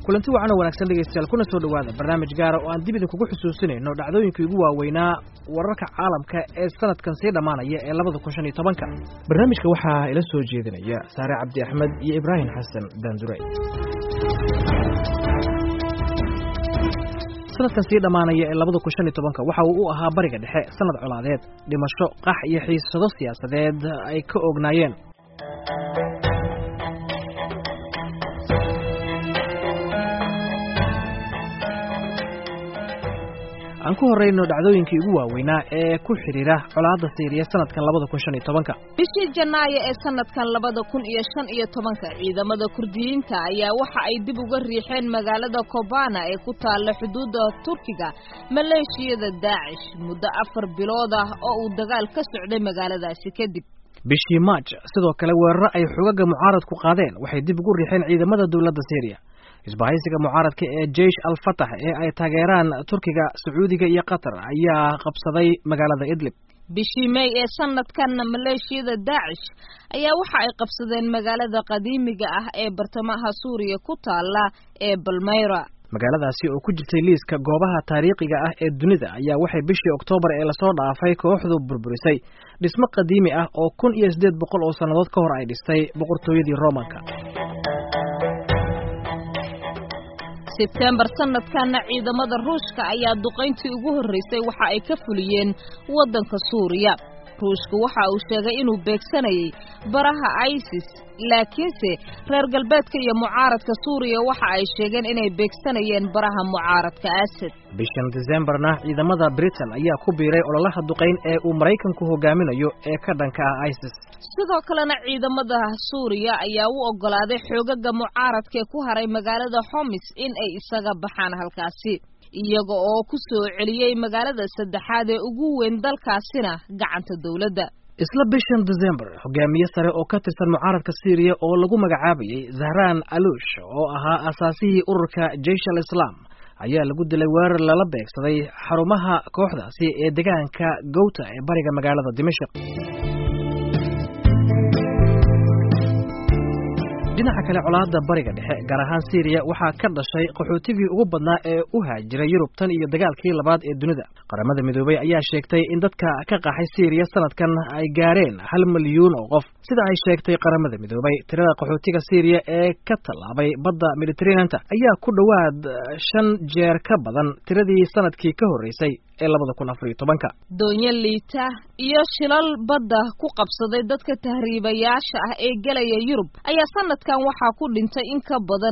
kulanti wacan wanaagsan dhegeystayaal kuna soo dhawaada barnaamij gaar ah oo aan dib idinkugu xusuusinayno dhacdooyinkii ugu waaweynaa wararka caalamka ee sanadkan sii dhamaanaya ee 2015 barnaamijka waxaa ila soo jeedinaya Saare Cabdi Axmed iyo Ibrahim Xasan Dandurey. sanadkan sii dhamaanaya ee 2015 waxa uu u ahaa bariga dhexe sanad colaadeed, dhimasho, qax iyo xiisado siyaasadeed ay ka ognaayeen. aan ku horeyno dhacdooyinkii ugu waaweynaa ee ku xiriira colaadda Syria sanadkan 2015. bishii Janaayo ee sanadkan 2015 ciidamada Kurdiyiinta ayaa waxa ay dib uga riixeen magaalada Kobana ee ku taalla xuduudda Turkiga maleeshiyada Daesh muddo 4 bilood ah oo uu dagaal ka socday magaaladaasi kadib. bishii March sidoo kale weerar ay xogaga mucaaradku qaadeen waxay dib ugu riixeen ciidamada dawladda Syria. isbahaysiga mucaaradka ee Jaysh al-Fatah ee ay taageeraan Turkiga, Sacuudiga iyo Qatar ayaa qabsaday magaalada Idlib. bishii May ee sanadkan maleeshiyada Daesh ayaa waxa ay qabsadeen magaalada qadiimiga ah ee bartamaha Suuriya ku taala ee Balmeyra. magaaladaasi oo ku jirtay liiska goobaha taariikhiga ah ee dunida ayaa waxay bishii Oktoobar ee la soo dhaafay kooxdu burburisay dhismo qadiimi ah oo 1800 oo sanadood ka hor ay dhistay boqortooyadii Roomaanka. September sanadkan ciidamada Ruushka ayaa duqeyntii ugu horeysay waxa ay ka fuliyeen wadanka Suuriya. Ruushku waxa uu sheegay inuu beegsanayay baraha ISIS, laakiinse reer galbeedka iyo mucaaradka Suuriya waxa ay sheegeen inay beegsanayeen baraha mucaaradka Assad. bishan December-na ciidamada Britain ayaa ku biiray ololaha duqeyn ee uu Mareykanku hogaaminayo ee ka dhanka ah ISIS. sidoo kalena ciidamada Suuriya ayaa u ogolaaday xogaga mucaaradka ku haray magaalada Homs in ay isaga baxaan halkaasi, iyaga oo ku soo celiyay magaalada saddexaad ee ugu weyn dalkaasina gacanta dawladda. isla bishan December hogaamiye sare oo ka tirsan mucaaradka Syria oo lagu magacaabayay Zahran Alush oo ahaa asaasihii ururka Jaysh al-Islam ayaa lagu dilay weerar lala beegsaday xarumaha kooxdaasi ee deegaanka Ghouta ee bariga magaalada Dimashq. dhinaca kale colaadda bariga dhexe gaar ahaan Syria waxaa ka dhashay qaxootigii ugu badnaa ee u haajiray Yurub tan iyo dagaalkii labaad ee dunida. qaramada midoobay ayaa sheegtay in dadka ka qaxay Syria sanadkan ay gaareen 1 milyan oo qof. sida ay sheegtay qaramada midoobay, tirada qaxootiga Syria ee ka tallaabay badda Mediterranean ayaa ku dhawaad 5 jeer ka badan tiradii sanadkii ka horeysay ee 2014. doonyo liita iyo shilal badda ku qabsaday dadka tahriibayaasha ah ee galaya Yurub ayaa sanadkan waxaa ku dhintay in ka badan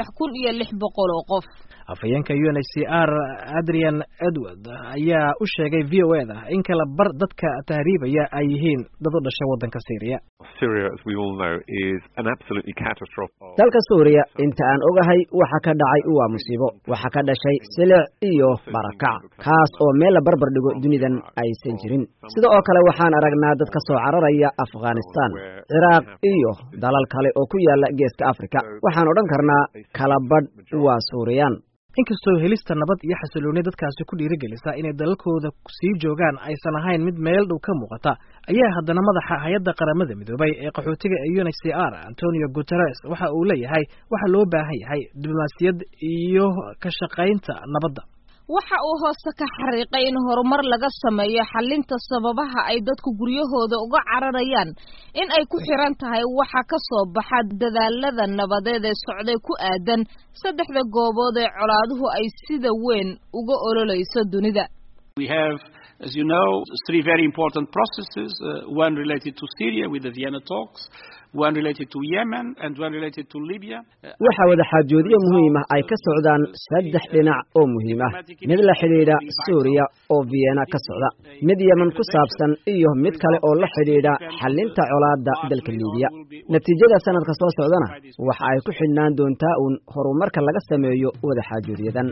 3600 oo qof. afayeenka UNHCR Adrian Edward ayaa u sheegay VOA-da in kala bar dadka tahriibaya ay yihiin dad u dhashay wadanka Syria. Syria, as we all know, is an absolutely catastrophic. dalka Suuriya inta aan ogahay waxa ka dhacay waa musiibo, waxa ka dhashay silic iyo barakac kaas oo meel la barbar dhigo dunidan aysan jirin. sidoo oo kale waxaan aragnaa dad ka soo cararaya Afghanistan, Iraq iyo dalal kale oo ku yaala geeska Afrika. waxaan odhan karnaa kala badh waa Suuriyaan. inkastoo helista nabad iyo xasilooni dadkaasi ku dhiirigelisa inay dalalkooda sii joogaan aysan ahayn mid meel dhow ka muuqata, ayaa haddana madaxa hay'adda qaramada midoobay ee qaxootiga ee UNHCR Antonio Guterres waxa uu leeyahay waxa loo baahan yahay diblomaasiyad iyo ka shaqaynta nabadda. waxa uu hoosta ka xariiqay in horumar laga sameeyo xalinta sababaha ay dadku guryahooda uga cararayaan in ay ku xiran tahay waxa ka soo baxa dadaalada nabadeed ee socday ku aadan saddexda goobood ee colaaduhu ay sida weyn uga ololeyso dunida. We have, as you know, 3 very important processes, one related to Syria with the Vienna talks, one related to Yemen and one related to Libya. waxa wada xaajoodiyo muhiim ah ay ka socdaan 3 dhinac oo muhiim ah, mid la xiriira Suuriya oo Vienna ka socda, mid Yemen ku saabsan iyo mid kale oo la xiriira xalinta colaadda dalka Liibiya. natiijada sanadka soo socdana waxa ay ku xidhnaan doontaa horumarka laga sameeyo wada xaajoodiyadan.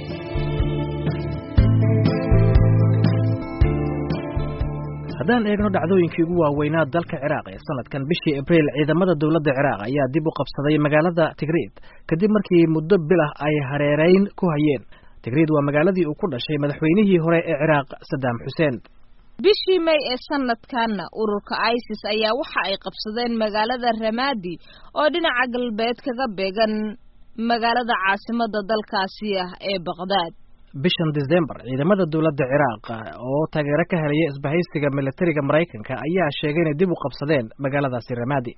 haddaan eegno dhacdooyinkii ugu waaweynaa dalka Ciraaq ee sanadkan bishii Abriil, ciidamada dawladda Ciraaq ayaa dib u qabsaday magaalada Tikrit kadib markii muddo bil ah ay hareereyn ku hayeen. Tikrit waa magaaladii uu ku dhashay madaxweynihii hore ee Ciraaq Saddam Hussein. bishii May ee sanadkan ururka ISIS ayaa waxa ay qabsadeen magaalada Ramadi oo dhinaca galbeed kaga beegan magaalada caasimada dalkaasi ah ee Baghdad. bishan December ciidamada dawladda Ciraaq oo taageero ka helaya isbahaysiga militariga Mareykanka ayaa sheegay inay dib u qabsadeen magaaladaasi Ramadi.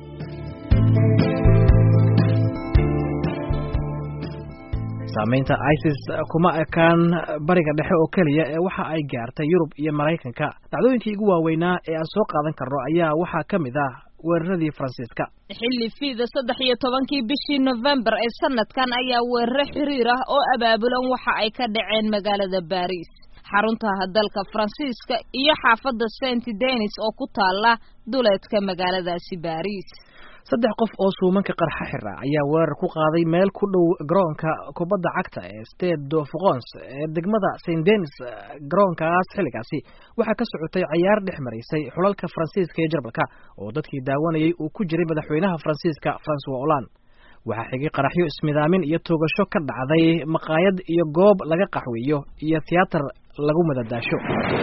saamaynta ISIS kuma ekaan bariga dhexe oo kaliya ee waxa ay gaartay Yurub iyo Mareykanka. dhacdooyinkii ugu waaweynaa ee aan soo qaadan karno ayaa waxaa kamid ah weeraradii Faransiiska. xilli fiida 13 bishii November ee sanadkan ayaa weerar xiriir ah oo abaabulan waxa ay ka dhaceen magaalada Paris, xarunta dalka Faransiiska iyo xaafadda Saint-Denis oo ku taala duleedka magaaladaasi Paris. 3 qof oo suumanka qarxa xira ayaa weerar ku qaaday meel ku dhow garoonka kubadda cagta ee Stade de France ee degmada Saint-Denis. garoonkaas xilligaasi waxaa ka socotay ciyaar dhex mareysay xulalka Faransiiska iyo Jarmalka oo dadkii daawanayay uu ku jiray madaxweynaha Faransiiska François Hollande. waxaa xigay qaraxyo ismidaamin iyo toogasho ka dhacday maqaayad iyo goob laga qaxweeyo iyo tiyaatar lagu madadaasho.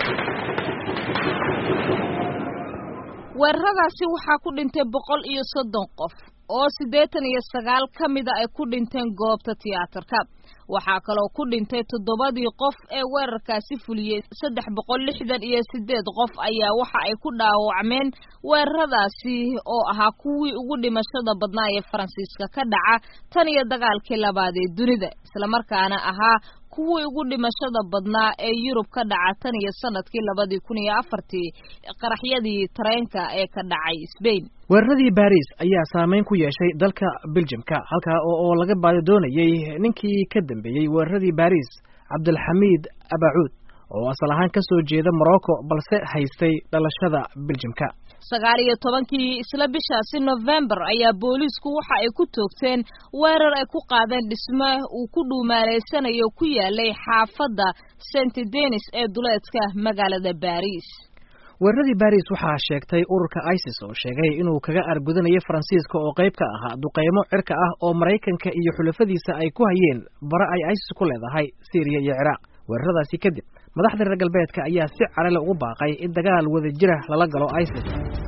weeraradaasi waxaa ku dhintay 130 qof oo 89 kamida ay ku dhinteen goobta tiyaatarka. waxaa kaloo ku dhintay 7 qof ee weerarkaasi fuliyay. 368 qof ayaa waxa ay ku dhaawacmeen weeraradaasi oo ahaa kuwii ugu dhimashada badnaa ee Faransiiska ka dhaca tan iyo dagaalkii labaad ee dunida, isla markaana ahaa kuwii ugu dhimashada badnaa ee Yurub ka dhaca tan iyo sanadkii 2004 qaraxyadii tareenka ee ka dhacay Spain. weeraradii Paris ayaa saameyn ku yeeshay dalka Belgiumka halka oo laga baadi doonayay ninkii ka dambeeyay weeraradii Paris, Abdelhamid Abaoud, oo asal ahaan ka soo jeeda Morocco balse haystay dhalashada Belgiumka. 19 isla bishaasi November ayaa booliisku waxa ay ku toogteen weerar ay ku qaadeen dhisme uu ku dhuumaaleysanayo ku yaalay xaafadda Saint-Denis ee duleedka magaalada Paris. weeraradii Paris waxaa sheegtay ururka ISIS oo sheegay inuu kaga argudanayo Faransiiska oo qayb ka ahaa duqeymo cirka ah oo Mareykanka iyo xulafadiisa ay ku hayeen bara ay ISIS ku leedahay Syria iyo Ciraaq. weeraradaasi kadib madaxda reer galbeedka ayaa si carale ugu baaqay in dagaal wada jira lala galo ISIS.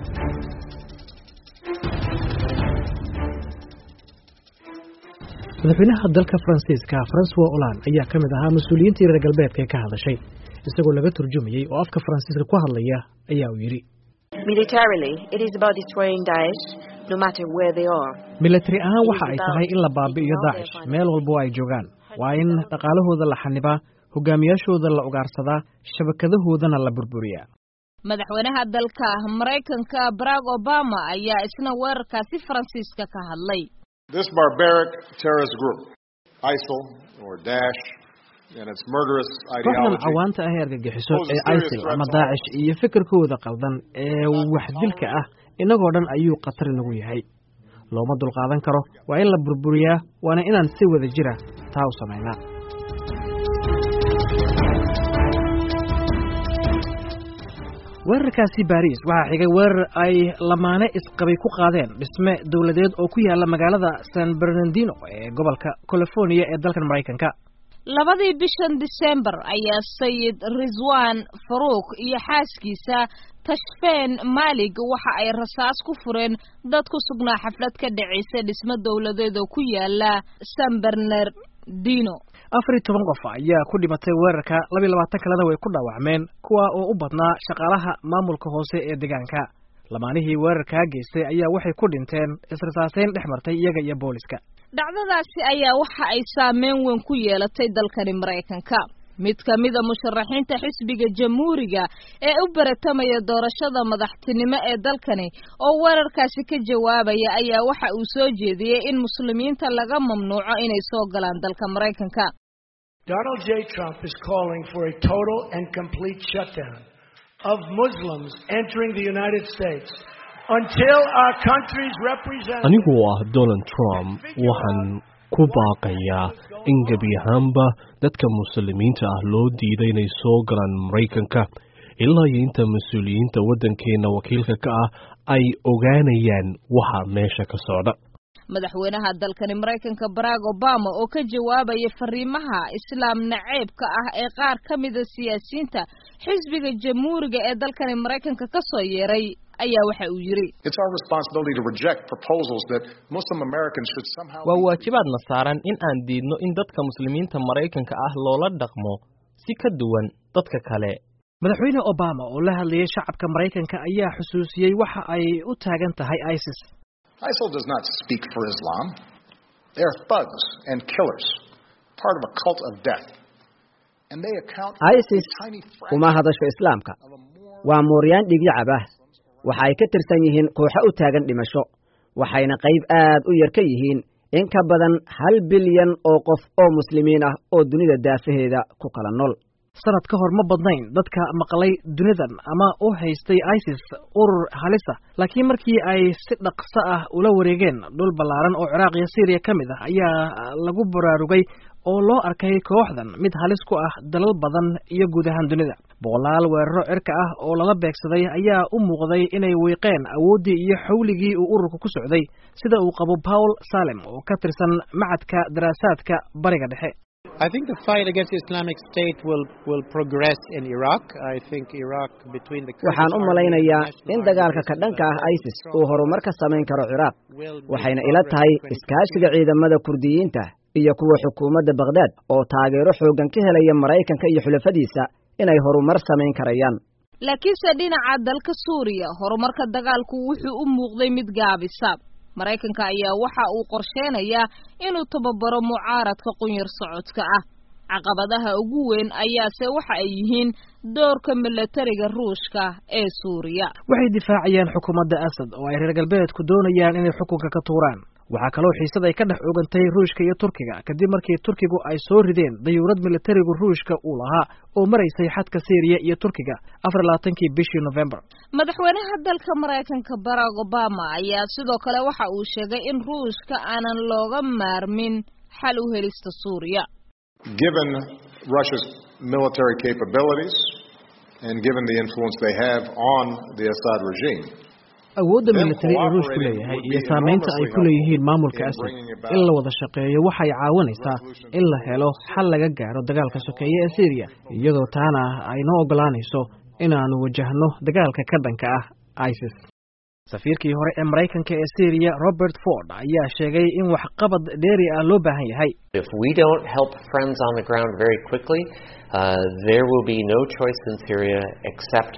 madaxweynaha dalka Faransiiska François Hollande ayaa kamid ahaa mas'uuliyiintii reer galbeedka ee ka hadashay, isagoo laga turjumayay oo afka Faransiiska ku hadlaya ayaa uu yiri: Militarily, it is about destroying Daesh, no matter where they are. military ahaan waxa ay tahay in la baabi'iyo Daesh meel walba oo ay joogaan. waa in dhaqaalahooda la xanibaa, hogaamiyaashooda la ugaarsadaa, shabakadahoodana la burburiyaa. madaxweynaha dalka Mareykanka Barack Obama ayaa isna weerarkaasi Faransiiska ka hadlay. This barbaric terrorist group, ISIL or Daesh, and its murderous ideology. cawaanta ah ee argagixiso ee ISIL ama Daesh iyo fikirkooda qaldan ee wax dilka ah inagoo dhan ayuu khatar nagu yahay. looma dulqaadan karo, waa in la burburiyaa, waana inaan si wada jira taa u sameynaa. weerarkaasi Paris waxaa xigay weerar ay lamaane isqabay ku qaadeen dhisme dawladeed oo ku yaala magaalada San Bernardino ee gobolka California ee dalka Mareykanka. 2 bishan December ayaa Sayid Rizwan Farouk iyo xaaskiisa Tashfeen Malik waxa ay rasaas ku fureen dad ku sugnaa xaflad ka dhacaysa dhisme dawladeed oo ku yaala San Bernardino. 14 qof ayaa ku dhimatay weerarka, 22 kalena way ku dhaawacmeen, kuwa oo u badnaa shaqaalaha maamulka hoose ee deegaanka. lamaanihii weerarka geystay ayaa waxay ku dhinteen israsaaseyn dhex martay iyaga iyo booliska. dhacdadaasi ayaa waxa ay saameyn weyn ku yeelatay dalkani Mareykanka. mid kamida musharaxiinta xisbiga Jamhuuriga ee u baratamaya doorashada madaxtinimo ee dalkani oo weerarkaasi ka jawaabaya ayaa waxa uu soo jeediyay in muslimiinta laga mamnuuco inay soo galaan dalka Mareykanka. Donald J. Trump is calling for a total and complete shutdown of Muslims entering the United States until our country's representatives. Anigu Donald Trump waxaan ku baaqayaa in gebi ahaanba dadka muslimiinta ah loo diiday inay soo galaan Mareykanka ilaa inta mas'uuliyiinta waddankeena wakiilka ka ah ay ogaanayaan waxa meesha ka socda. madaxweynaha dalkani Mareykanka Barack Obama oo ka jawaabaya fariimaha islaam naceebka ah ee qaar ka mid ah siyaasiyiinta xisbiga jamhuuriga ee dalkani Mareykanka ka soo yeeray ayaa waxa uu yiri waa waajibaadna saaran in aan diidno in dadka muslimiinta Mareykanka ah loola dhaqmo si ka duwan dadka kale. madaxweyne Obama oo la hadlayay shacabka Mareykanka ayaa xusuusiyay waxa ay u taagan tahay ISIS. ISIL does not speak for Islam. They are thugs and killers, part of a cult of death. And they account for ISIS kuma hadasho islaamka. Waa mooryaan dhigyacab ah. Waxa ay ka tirsan yihiin kooxo u taagan dhimasho. Waxayna qayb aad u yar ka yihiin in ka badan 1 bilyan oo qof oo muslimiin ah oo dunida daafaheeda ku kala nool. sanad ka hor ma badnayn dadka maqlay dunidan ama u haystay ISIS urur halisa, laakiin markii ay si dhaqso ah ula wareegeen dhul ballaaran oo Ciraaq iyo Syria ka mid ah ayaa lagu baraarugay oo loo arkay kooxdan mid halis ku ah dalal badan iyo guud ahaan dunida. boqolaal weeraro cirka ah oo lala beegsaday ayaa u muuqday inay weeqeen awoodii iyo xawligii uu ururku ku socday, sida uu qabo Paul Salem oo ka tirsan macadka daraasaadka bariga dhexe. I think the fight against Islamic State will progress in Iraq. I think Iraq between the waxaan u malaynayaa in dagaalka ka dhanka ah ISIS uu horumar ka samayn karo Iraq. Waxayna ila tahay iskaashiga ciidamada Kurdiyiinta iyo kuwa xukuumadda Baghdad oo taageero xoogan ka helaya Mareykanka iyo xulafadiisa inay horumar samayn karayaan. laakiinse dhinaca dalka Suuriya horumarka dagaalku wuxuu u muuqday mid gaabisa. Mareykanka ayaa waxa uu qorsheenayaa inuu tababaro mucaaradka qunyar socodka ah. caqabadaha ugu weyn ayaase waxa ay yihiin doorka militariga Ruushka ee Suuriya. waxay difaacayaan xukuumadda Assad oo ay reer galbeedku doonayaan inay xukunka ka tuuraan. waxaa kaloo xiisad ay ka dhex oogantay Ruushka iyo Turkiga kadib markii Turkigu ay soo rideen dayuurad militariga Ruushka uu lahaa oo maraysay xadka Syria iyo Turkiga 24kii bishii November. madaxweynaha dalka Mareykanka Barack Obama ayaa sidoo kale waxa uu sheegay in Ruushka aanan looga maarmin xal u helista Suuriya. Given Russia's military capabilities and given the influence they have on the Assad regime, awoodda militari ee Ruushku leeyahay iyo saameynta ay ku leeyihiin maamulka Assad in la wada shaqeeyo waxay caawinaysaa in la helo xal laga gaaro dagaalka sokeeye ee Syria, iyadoo taana ay noo ogolaanayso inaanu wajahno dagaalka ka dhanka ah ISIS. safiirkii hore ee Mareykanka ee Syria Robert Ford ayaa sheegay in wax qabad dheeri ah loo baahan yahay. If we don't help friends on the ground very quickly, there will be no choice in Syria except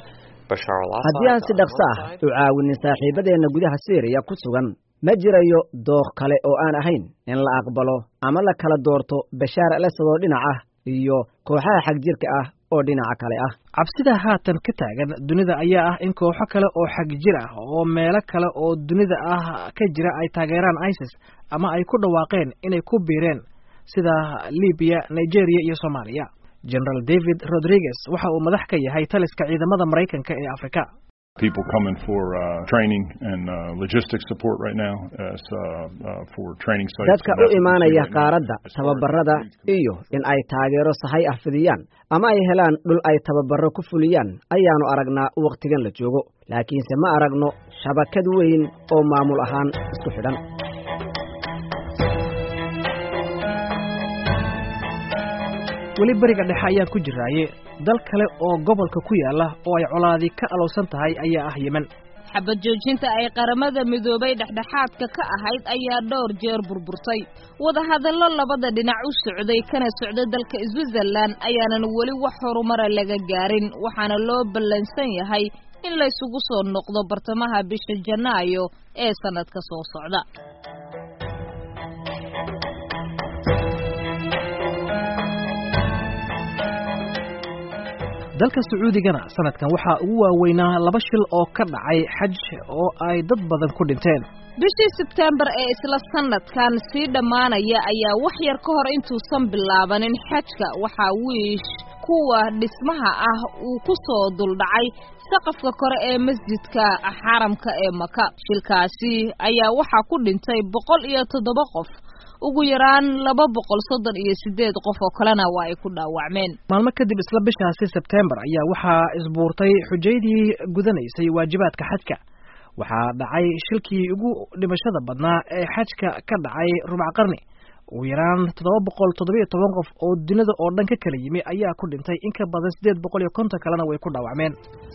haddii aan si dhaqso ah u caawinin saaxiibadeena gudaha Syria ku sugan, ma jirayo dooq kale oo aan ahayn in la aqbalo ama la kala doorto Bashar al-Assad oo dhinaca ah iyo kooxaha xagjirka ah oo dhinaca kale ah. cabsida haatan ka taagan dunida ayaa ah in kooxo kale oo xagjir ah oo meelo kale oo dunida ah ka jira ay taageeraan ISIS ama ay ku dhawaaqeen inay ku biireen sida Libya, Nigeria iyo Soomaaliya. General David Rodriguez waxa uu madax ka yahay taliska ciidamada Mareykanka ee Afrika. People coming for training and logistics support right now for training sites. dadka u imaanaya qaaradda tababarada iyo in ay taageero sahay ah fidiyaan ama ay helaan dhul ay tababaro ku fuliyaan ayaanu aragnaa waqtigan la joogo, laakiinse ma aragno shabakad weyn oo maamul ahaan isku xidhan. weli bariga dhexe ayaa ku jiraaye dal kale oo gobolka ku yaala oo ay colaadi ka alowsan tahay ayaa ah Yemen. xabad joojinta ay qaramada midoobay dhexdhexaadka ka ahayd ayaa dhowr jeer burburtay. wadahadallo labada dhinac u socday kana socday dalka Switzerland ayaanan weli wax horumar laga gaarin, waxaana loo ballansan yahay in la isugu soo noqdo bartamaha bisha Janaayo ee sanadka soo socda. dalka Sacuudigana sanadkan waxa ugu waaweynaa 2 shil oo ka dhacay xaj oo ay dad badan ku dhinteen. bishii September ee isla sanadkan sii dhamaanaya ayaa wax yar ka hor intuusan bilaabanin xajka waxa wiish kuwa dhismaha ah uu ku soo duldhacay saqafka kore ee masjidka xaramka ee Maka. shilkaasi ayaa waxa ku dhintay 107 qof, ugu yaraan 238 qof oo kalena waa ay ku dhaawacmeen. maalmo kadib isla bishaasi September ayaa waxa isbuurtay xujaydii gudanaysay waajibaadka xajka. waxaa dhacay shilkii ugu dhimashada badnaa ee xajka ka dhacay rubac qarni. ugu yaraan 717 qof oo dunida oo dhan ka kala yimi ayaa ku dhintay, in ka badan 850 kalena way ku dhaawacmeen.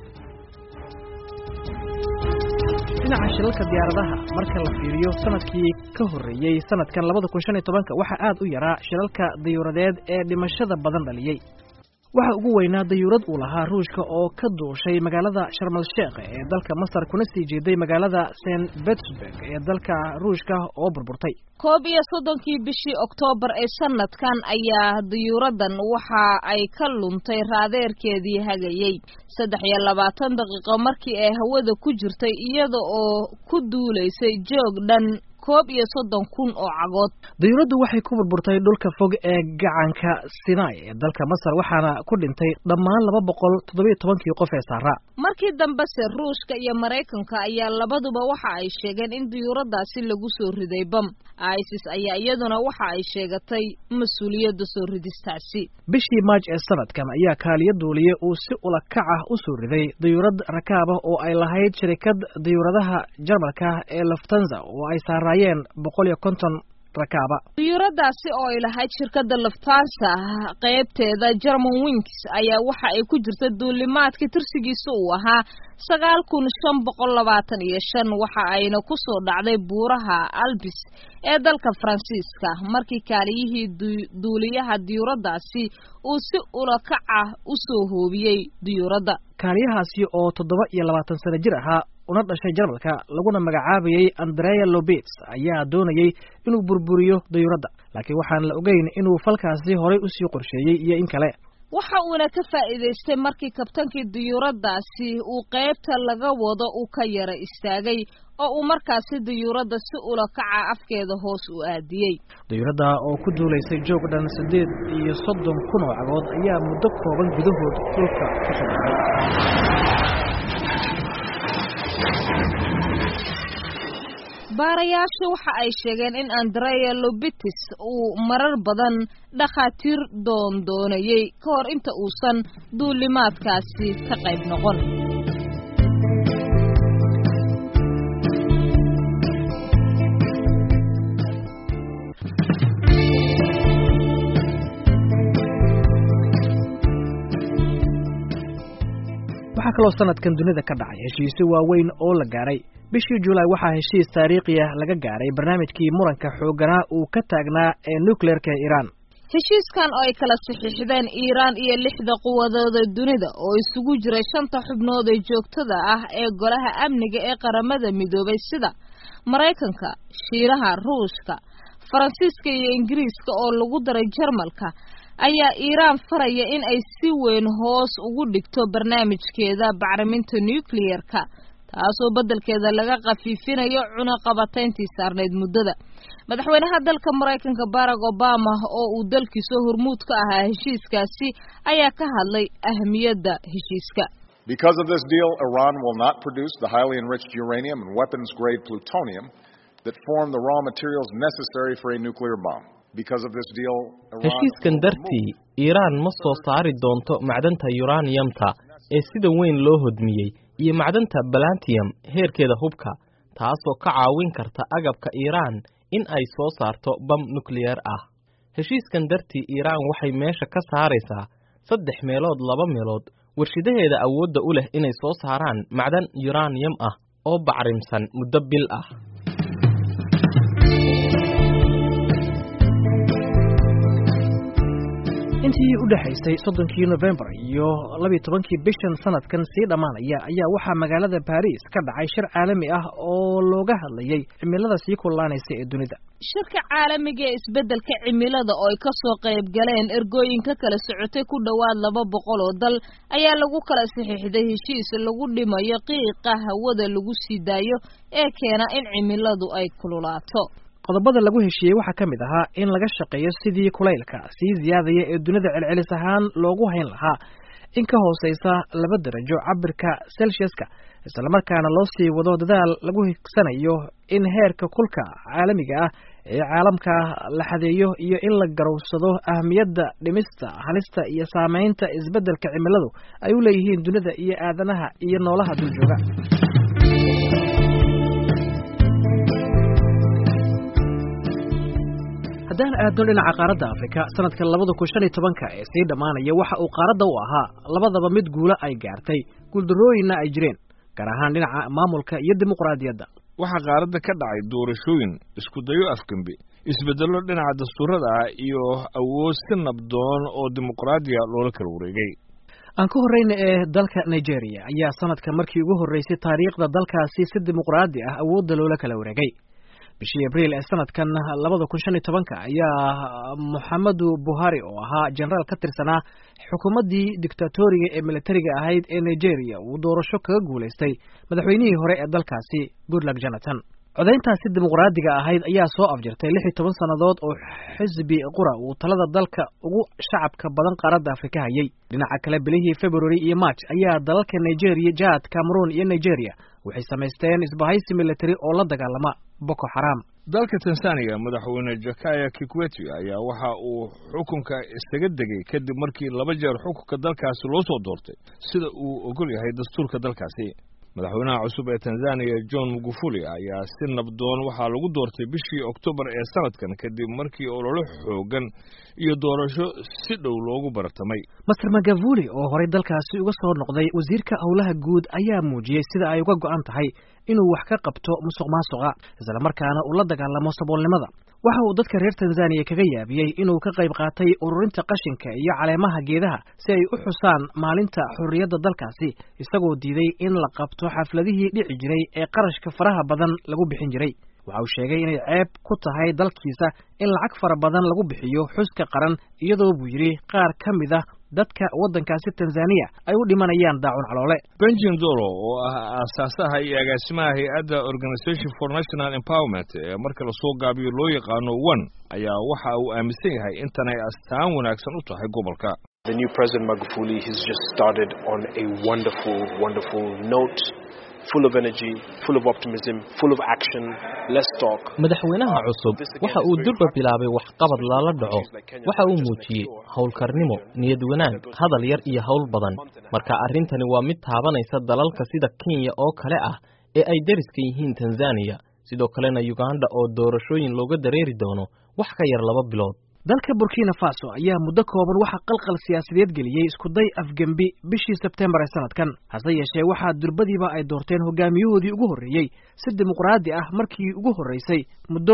dhinaca shilalka diyaaradaha marka la fiiriyo sanadkii ka horreeyay sanadkan 2015 waxa aad u yaraa shilalka diyuuradeed ee dhimashada badan dhaliyay. waxa ugu weynaa diyuurad uu lahaa Ruushka oo ka duushay magaalada Sharm el-Sheikh ee dalka Masar kuna sii jeeday magaalada St Petersburg ee dalka Ruushka oo burburtay. 31 bishii Oktoobar ee sanadkan ayaa diyuuradan waxa ay ka luntay raadeerkeedii hagayay 23 daqiiqo markii ay hawada ku jirtay iyada oo ku duuleysay joog dhan 31,000 oo cagood. diyuuraddu waxay ku burburtay dhulka fog ee gacanka Sinai ee dalka Masar waxaana ku dhintay dhammaan 217 qof ee saaraa. markii dambe Ruushka iyo Mareykanka ayaa labaduba waxa ay sheegeen in diyuuradaasi lagu soo riday bam. ISIS ayaa iyaduna waxa ay sheegatay mas'uuliyadda soo ridistaasi. bishii Maaj ee sanadkan ayaa kaaliye duuliye uu si ula kac ah u soo riday diyuurad rakaab ah oo ay lahayd shirkad diyuuradaha Jarmalka ee Lufthansa oo ay saarayeen 150 rakaaba. diyuuradaasi oo ay lahayd shirkadda Lufthansa qaybteeda Germanwings ayaa waxa ay ku jirtay duulimaadka tirsigiisu uu ahaa 9525 waxa ayna ku soo dhacday buuraha Alpes ee dalka Faransiiska markii kaaliyihii duuliyaha diyuuradaasi uu si ula kac ah u soo hoobiyay diyuuradda. kaaliyahaasi oo 27 sano jir ahaa una dhashay Jarmalka laguna magacaabayay Andrea Lobets ayaa doonayay inuu burburiyo diyuuradda, laakiin waxaan la ogeyn inuu falkaasi hore u sii qorsheeyay iyo in kale. waxa uuna ka faa'iideystay markii kabtankii diyuuradaasi uu qaybta laga wado uu ka yara istaagay oo uu markaasi diyuuradda si ula kaca afkeeda hoos u aadiyay. diyuuradda oo ku duuleysay joog dhan 38,000 oo cagood ayaa muddo kooban gudahood dhulka ka soo dhacay. baarayaashu waxa ay sheegeen in Andrea Lobets uu marar badan dhakhaatiir doonayay ka hor inta uusan duulimaadkaasi ka qayb noqon. waxaa kaloo sanadkan dunida ka dhacay heshiisyo waaweyn oo la gaaray. bishii Juulaay waxaa heshiis taariikhi ah laga gaaray barnaamijkii muranka xoogganaa uu ka taagnaa ee nuclearka ee Iran. heshiiskan oo ay kala saxiixdeen Iran iyo 6 quwadooda dunida oo isugu jiray 5 xubnood ee joogtada ah ee golaha amniga ee qaramada midoobay sida Mareykanka, Shiinaha, Ruushka, Faransiiska iyo Ingiriiska oo lagu daray Jarmalka ayaa Iran faraya in ay si weyn hoos ugu dhigto barnaamijkeeda bacriminta nuclearka, taasoo beddelkeeda laga qafiifinayo cunaqabatayntii saarneyd muddada. madaxweynaha dalka Mareykanka Barack Obama oo uu dalkiisa hormuud ka ahaa heshiiskaasi ayaa ka hadlay ahmiyadda heshiiska. Because of this deal, Iran will not produce the highly enriched uranium and weapons-grade plutonium that form the raw materials necessary for a nuclear bomb. Because of this deal, heshiiskan dartii Iran ma soo saari doonto macdanta uraniumta ee sida weyn loo hodmiyay iyo macdanta platinum heerkeeda hubka, taasoo ka caawin karta agabka Iran in ay soo saarto bam nuclear ah. heshiiskan dartii Iran waxay meesha ka saaraysaa 3 meelood 2 meelood warshidaheeda awoodda u leh inay soo saaraan macdan uranium ah oo bacrimsan muddo bil ah. intii u dhaxaysay 30 November iyo 12 bishan sanadkan sii dhamaanaya ayaa waxaa magaalada Paris ka dhacay shir caalami ah oo looga hadlayay cimilada sii kululaanaysa ee dunida. shirka caalamiga ee isbeddelka cimilada oo ay ka soo qayb galeen ergooyinka kala socotay ku dhawaad 200 oo dal ayaa lagu kala saxiixday heshiis lagu dhimayo qiiqa hawada lagu sii daayo ee keena in cimiladu ay kululaato. qodobada lagu heshiiyey waxaa ka mid ahaa in laga shaqeeyo sidii kulaylka sii ziyaadaya ee dunida celcelis ahaan loogu hayn lahaa in ka hooseysa 2 darajo cabirka Celsiuska, isla markaana loo sii wado dadaal lagu higsanayo in heerka kulka caalamiga ah ee caalamka la xadeeyo iyo in la garowsado ahmiyadda dhimista halista iyo saameynta isbeddelka cimiladu ay u leeyihiin dunida iyo aadanaha iyo noolaha dul jooga. haddaan aadno dhinaca qaaradda Afrika sanadka 2015 ee sii dhamaanaya waxa uu qaaradda u ahaa labadaba mid guula ay gaartay guuldarooyinna ay jireen gaar ahaan dhinaca maamulka iyo dimuqraadiyadda waxaa qaaradda ka dhacay doorashooyin isku dayo afgembi isbeddello dhinaca dastuurada ah iyo awood si nabdoon oo dimuqraadiya loola kala wareegay aan ka horreyna ee dalka Nigeria ayaa sanadka markii ugu horreysay taariikhda dalkaasi si dimuqraadi ah awoodda loola kala wareegay bishii Abriil ee sanadkan 2015 ayaa Muhammadu Buhari oo ahaa generaal ka tirsanaa xukuumaddii diktatoriga ee militariga ahayd ee Nigeria uu doorasho kaga guuleystay madaxweynihii hore ee dalkaasi Goodluck Jonathan codayntaasi dimuqraadiga ahayd ayaa soo afjirtay 16 sanadood oo xisbi qura uu talada dalka ugu shacabka badan qaaradda Afrika hayay dhinaca kale bilihii February iyo March ayaa dalalka Nigeria, Chad, Cameroon iyo Nigeria waxay sameysteen isbahaysi military oo la dagaalama Boko Haram dalka Tanzania madaxweyne Jakaya Kikwete ayaa waxa uu xukunka isaga degay kadib markii laba jeer xukunka dalkaasi loo soo doortay sida uu ogol yahay dastuurka dalkaasi madaxweynaha cusub ee Tanzania John Magufuli ayaa si nabdoon waxa lagu doortay bishii October ee sanadkan kadib markii olole xoogan iyo doorasho si dhow loogu bartamay Mr Magufuli oo hore dalkaasi uga soo noqday wasiirka howlaha guud ayaa muujiyay sida ay uga go'an tahay inuu wax ka qabto musuqmaasuqa isla markaana uu la dagaalamo saboolnimada waxa uu dadka reer Tanzania kaga yaabiyay inuu ka qayb qaatay ururinta qashinka iyo caleemaha geedaha si ay u xusaan maalinta xurriyadda dalkaasi isagoo diiday in la qabto xafladihii dhici jiray ee qarashka faraha badan lagu bixin jiray waxa uu sheegay inay ceeb ku tahay dalkiisa in lacag fara badan lagu bixiyo xuska qaran iyadoo buu yiri qaar ka mid ah dadka waddankaasi Tanzania ay u dhimanayaan daacun caloole Benjamin Dolo oo ah aasaasaha iyo agaasimaha hay'adda Organization for National Empowerment ee marka la soo gaabiyo loo yaqaano ONE ayaa waxa uu aaminsan yahay in tan ay astaan wanaagsan u tahay gobolka The new President Magufuli has just started on a wonderful note full of energy, full of optimism, full of action. Let's talk. Madaxweynaha cusub waxa uu durba bilaabay waxqabad lala dhaco waxa uu muujiyay howlkarnimo niyad wanaag hadal yar iyo hawl badan marka arrintani waa mid taabanaysa dalalka sida Kenya oo kale ah ee ay dariska yihiin Tanzania sidoo kalena Uganda oo doorashooyin looga dareeri doono wax ka yar 2 bilood dalka Burkina Faso ayaa muddo kooban waxa qalqal siyaasadeed geliyay isku day afgembi bishii September sanadkan hase yeeshee waxa durbadiiba ay doorteen hogaamiyahoodii ugu horeeyay si dimuqraadi ah markii ugu horeysay muddo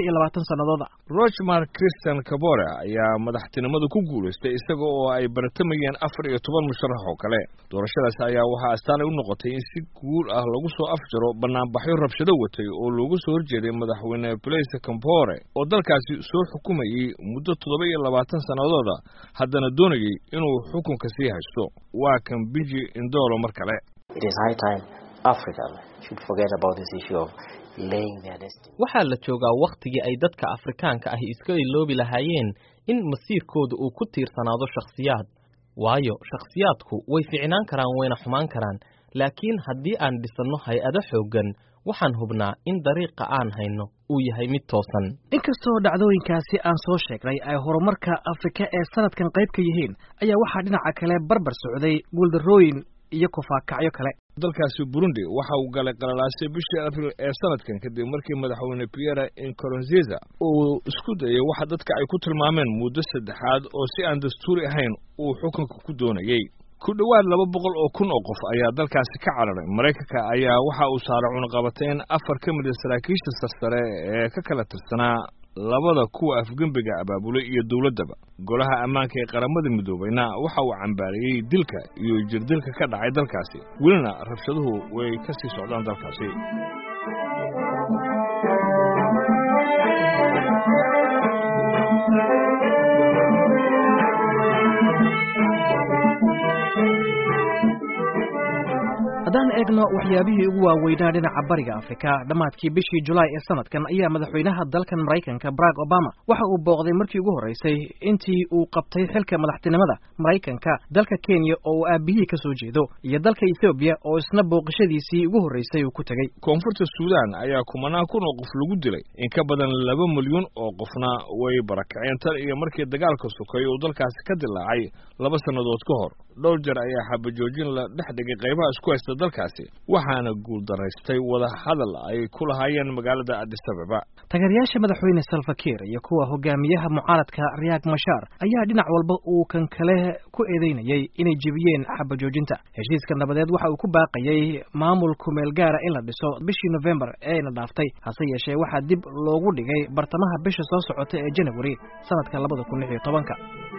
27 sanadood Rochmark Christian Kabore ayaa madaxtinimada ku guuleystay isaga oo ay bartamayeen 14 musharax oo kale doorashadaas ayaa waxa astaan u noqotay in si guul ah lagu soo afjaro banaanbaxyo rabshado watay oo loogu soo horjeeday madaxweyne Blaise Compaoré oo dalkaasi soo xukumayay muddo 27 sanadooda haddana doonayay inuu xukunka sii haysto waa kan Biji Indolo mar kale It is high time Africa should forget about this issue of laying their destiny waxa la joogaa waqtigii ay dadka Afrikaanka ah iska iloobi lahaayeen in masiirkooda uu ku tiirsanaado shakhsiyaad waayo shakhsiyaadku way fiicnaan karaan wayna xumaan karaan laakiin haddii aan dhisano hay'ado xoogan waxaan hubnaa in dariiqa aan hayno uu yahay mid toosan inkastoo dhacdooyinkaasi aan soo sheegnay ay horumarka Afrika ee sanadkan qayb ka yihiin ayaa waxa dhinaca kale barbar socday guuldarooyin iyo kufaakacyo kale dalkaasi Burundi waxa uu galay qalalaasay bishii Abriil ee sanadkan kadib markii madaxweyne Pierre Nkurunziza uu isku dayay waxa dadka ay ku tilmaameen muddo saddexaad oo si aan dastuuri ahayn uu xukunka ku doonayay ku dhawaad 200 oo kun oo qof ayaa dalkaasi ka cararay Mareykanka ayaa waxa uu saaray cunaqabateyn 4 ka mid ah saraakiisha sarsare ee ka kala tirsanaa labada kuwa afgembiga abaabulay iyo dawladaba golaha ammaanka ee qaramada midoobayna waxa uu cambaariyay dilka iyo jirdilka ka dhacay dalkaasi welina rabshaduhu way ka sii socdaan dalkaasi haddaan eegno waxyaabihii ugu waaweynaa dhinaca bariga Afrika dhamaadkii bishii July ee sanadkan ayaa madaxweynaha dalkan Mareykanka Barack Obama waxa uu booqday markii ugu horeysay intii uu qabtay xilka madaxtinimada Mareykanka dalka Kenya oo aabihii ka soo jeedo iyo dalka Ethiopia oo isna booqashadiisii ugu horeysay uu ku tagay koonfurta Suudaan ayaa kumanaan kun oo qof lagu dilay in ka badan 2 milyan oo qofna way barakaceen tan iyo markii dagaalka sokay oo dalkaasi ka dilaacay 2 sanadood ka hor dhowr jeer ayaa xabajoojin la dhex dhigay qaybaha isku haysta dalkaasi waxaana guuldaraystay wada hadal ay ku lahaayeen magaalada Addis Ababa. taageerayaasha madaxweyne Salva Kiir iyo kuwa hogaamiyaha mucaaradka Riek Machar ayaa dhinac walba uu kan kale ku eedeynayay inay jebiyeen xabajoojinta. heshiiska nabadeed waxa uu ku baaqayay maamul kumeel gaara in la dhiso bishii November ee la dhaaftay, hase yeeshee waxaa dib loogu dhigay bartamaha bisha soo socota ee January sanadka 2016.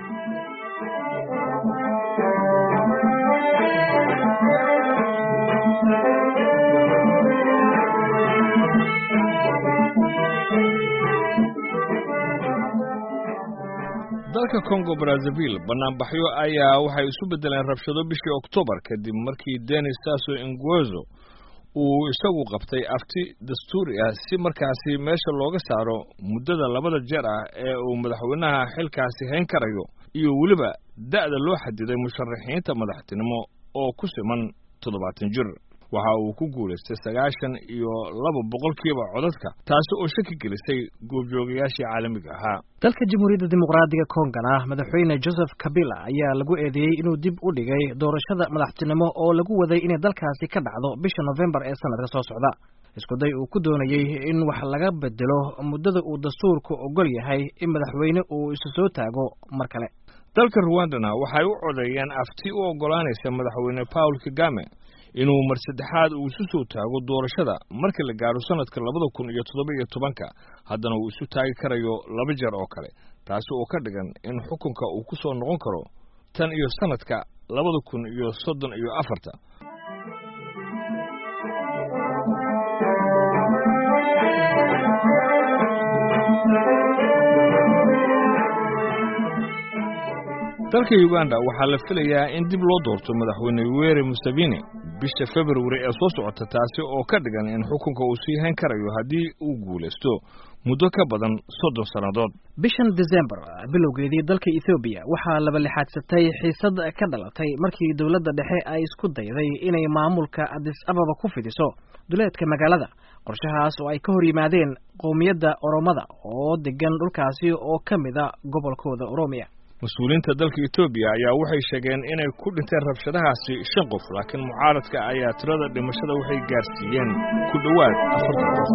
dalka Congo Brazzaville banaanbaxyo ayaa waxay isu bedeleen rabshado bishii October kadib markii Denis Sassou Nguesso uu isagu qabtay afti dastuuri ah si markaasi meesha looga saaro muddada 2 jeer ah ee uu madaxweynaha xilkaasi hayn karayo iyo waliba da'da loo xadiday musharaxiinta madaxtinimo oo ku siman 70 jir. waxa uu ku guuleystay 92% codadka, taasi oo shaki gelisay goobjoogayaashii caalamiga ahaa. dalka Jamhuuriyadda Dimuqraadiga Kongana madaxweyne Joseph Kabila ayaa lagu eedeeyay inuu dib u dhigay doorashada madaxtinimo oo lagu waday inay dalkaasi ka dhacdo bisha November ee sanadka soo socda. isku day uu ku doonayay in wax laga bedelo muddada uu dastuurku ogol yahay in madaxweyne uu isu soo taago mar kale. dalka Rwanda waxay u codeeyeen afti u ogolaanaysa madaxweyne Paul Kagame inuu mar saddexaad uu isu soo taago doorashada marka la gaaro sanadka 2017 haddana uu isu taagi karayo 2 jeer oo kale, taasi oo ka dhigan in xukunka uu ku soo noqon karo tan iyo sanadka 2034. dalka Uganda waxaa la filayaa in dib loo doorto madaxweyne Yoweri Museveni bisha February ee soo socota, taasi oo ka dhigan in xukunka uu sii hayn karayo haddii uu guuleysto muddo ka badan 30 sanadood. bishan December bilowgeedii dalka Ethiopia waxaa laba lixaadsatay xiisad ka dhalatay markii dawladda dhexe ay isku dayday inay maamulka Addis Ababa ku fidiso duleedka magaalada. qorshahaas oo ay ka hor yimaadeen qowmiyadda Oromada oo degan dhulkaasi oo ka mid ah gobolkooda Oromia. mas-uuliyiinta dalka Ethiopia ayaa waxay sheegeen inay ku dhinteen rabshadahaasi 5 qof, laakiin mucaaradka ayaa tirada dhimashada waxay gaarsiiyeen ku dhawaad 40 qof.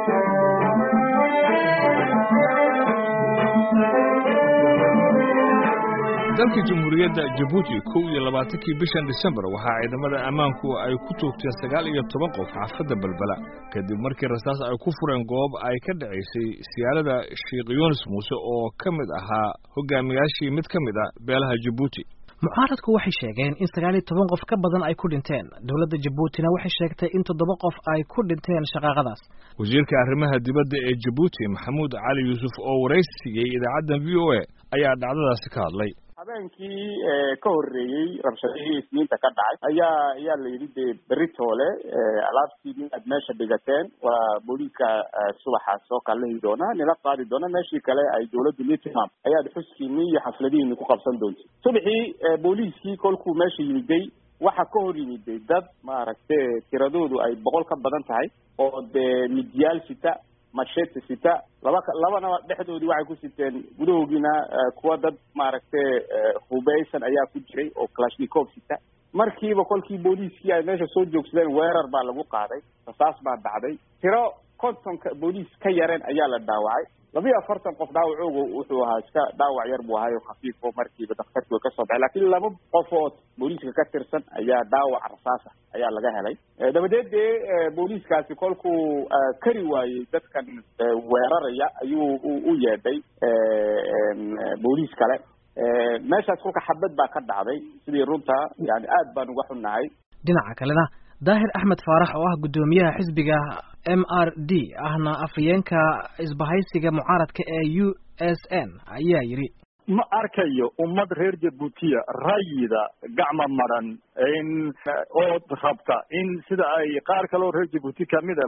dalka Jamhuuriyadda Djibouti 21 bishan December waxaa ciidamada ammaanku ay ku toogteen 19 qof xaafadda Balbala kadib markii rasaas ay ku fureen goob ay ka dhacaysay siyaarada Sheikh Yunus Muuse oo ka mid ahaa hogaamiyaashii mid ka mid ah beelaha Djibouti. mucaaradku waxay sheegeen in 19 qof ka badan ay ku dhinteen. dawladda Djiboutina waxay sheegtay in 7 qof ay ku dhinteen shaqaaqadaas. wasiirka arrimaha dibadda ee Djibouti Maxamuud Cali Yuusuf oo wareysigay idaacadda VOA ayaa dhacdadaasi ka hadlay. habeenkii ka horreeyay rabshadihii isniinta ka dhacay ayaa la yidhi beritoole alaabtii aad meesha dhigateen waa booliiska subaxa soo kalahi doona nila qaadi doona meeshii kale ay dawladdu litimam ayaad xuskiinii iyo xafladihiini ku qabsan doonta. subaxii booliiskii kolkuu meesha yimiday waxa ka hor yimiday dad maaragtay tiradoodu ay 100 ka badan tahay oo dee midyaal sita machete sita labana dhexdoodii waxay ku siteen gudahoogiina kuwa dad maaragtay hubeysan ayaa ku jiray oo Kalashnikov sita. markiiba kolkii booliiskii ay meesha soo joogsadeen weerar baa lagu qaaday, rasaas baa dhacday. tiro 50 booliis ka yareen ayaa la dhaawacay. 42 qof dhaawacoogu wuxuu ahaa iska dhaawac yar buu ahaa oo khafiif oo markiiba dhakhtarku ka soo baxay, laakiin 2 qof oo booliiska ka tirsan ayaa dhaawac rasaas ayaa laga helay. dabadeed booliiskaasi kolkuu kari waayay dadkan weeraraya ayuu u yeedhay booliis kale. meeshaas kolka xabad baa ka dhacday sidii runta yani aad baan uga xunnahay. dhinaca kalena Daahir Ahmed Faarax oo ah gudoomiyaha xisbiga MRD ahna afayeenka isbahaysiga mucaaradka ee USN ayaa yiri ma arkayo ummad reer Djibouti rayida gacma maran in oo rabta in sida ay qaar kale oo reer Djibouti kamid ah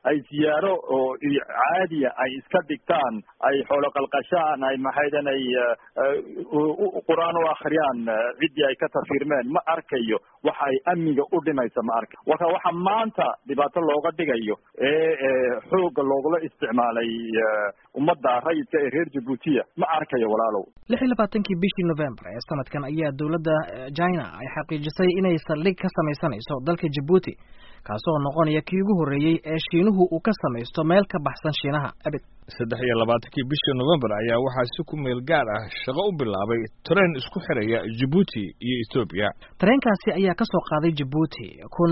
ay siyaaro oo caadiya ay iska dhigtaan, ay xoolo qalqashaan, ay maxaydan ay quraan u akhriyaan ciddii ay ka tafiirmeen, ma arkayo waxa ay amniga u dhimaysa, ma arka. waxa maanta dhibaato looga dhigayo xooga loogula isticmaalay ummadda rayidka ee reer Jabuutiya, ma arkayo walaalow. 26 bishii November ee sanadkan ayaa dawladda China ay xaqiijisay inay saldhig ka samaysanayso dalka Djibouti, kaasoo noqonaya kii ugu horeeyay ee Shiinuhu uu ka samaysto meel ka baxsan Shiinaha abid. 23 bishii November ayaa waxaa si ku meel gaar ah shaqo u bilaabay tareen isku xiraya Djibouti iyo Ethiopia. Tareenkaasi ayaa ka soo qaaday Djibouti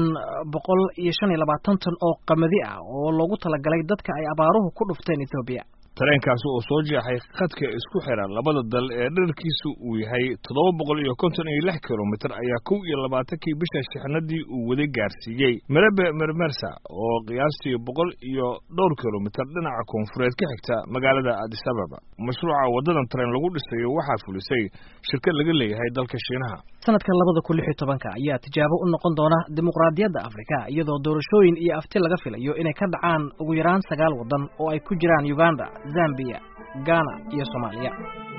125 tan oo qamadi ah oo loogu talagalay dadka ay abaaruhu ku dhufteen Ethiopia. tareenkaasi oo soo jeexay khadka isku xira labada dal ee dhererkiisu uu yahay 756 kilomitir ayaa 21 bisha shixnadii uu wada gaarsiiyay Merebe Mermersa oo qiyaastii 100 kilomitir dhinaca koonfureed ka xigta magaalada Addis Ababa. Mashruuca wadadan tareen lagu dhisayo waxaa fulisay shirkad laga leeyahay dalka Shiinaha. Sanadkan 2016 ayaa tijaabo u noqon doona dimuqraadiyadda Afrika, iyadoo doorashooyin iyo afti laga filayo inay ka dhacaan ugu yaraan 9 wadan oo ay ku jiraan Uganda, Zambia, Ghana iyo Soomaaliya.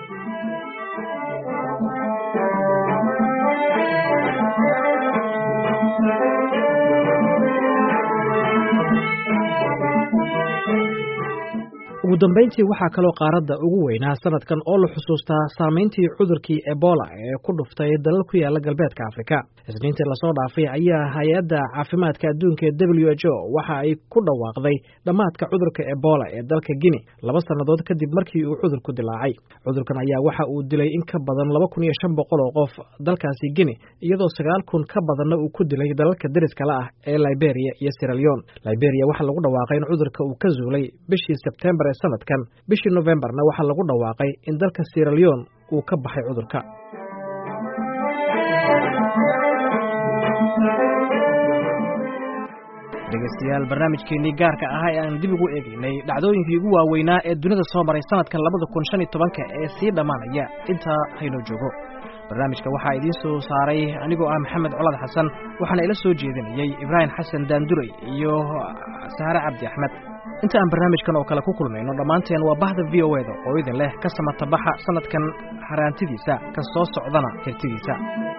ugu dambeyntii waxaa kaloo qaaradda ugu weynaa sanadkan oo la xusuustaa saameyntii cudurkii Ebola ee ku dhuftay dalal ku yaala galbeedka Afrika. Isniintii la soo dhaafay ayaa hay'adda caafimaadka adduunka ee WHO waxa ay ku dhawaaqday dhamaadka cudurka Ebola ee dalka Guinea 2 sanadood kadib markii uu cudurku dilaacay. Cudurkan ayaa waxa uu dilay in ka badan 2500 oo qof dalkaasi Guinea, iyadoo 9000 ka badanna uu ku dilay dalalka deriska la ah ee Liberia iyo Sierra Leone. Liberia waxa lagu dhawaaqay in cudurka uu ka zuulay bishii September sanadkan. Bishii Novemberna waxa lagu dhawaaqay in dalka Sierra Leone uu ka baxay cudurka. dhegeystayaal, barnaamijkeennii gaarka ah ee aan dib ugu eegaynay dhacdooyinkii ugu waaweynaa ee dunida soo maray sanadkan 2015 ee sii dhammaanaya inta haynoo joogo. barnaamijka waxaa idiin soo saaray anigoo ah Maxamed Colad Xasan, waxaana ila soo jeedinayay Ibrahim Xasan Daanduray iyo Sahara Cabdi Axmed. inta aan barnaamijkan oo kale ku kulmayno dhammaanteen waa bahda VOA oo idin leh ka samatabaxa sanadkan haraantidiisa ka soo socdana hirtidiisa.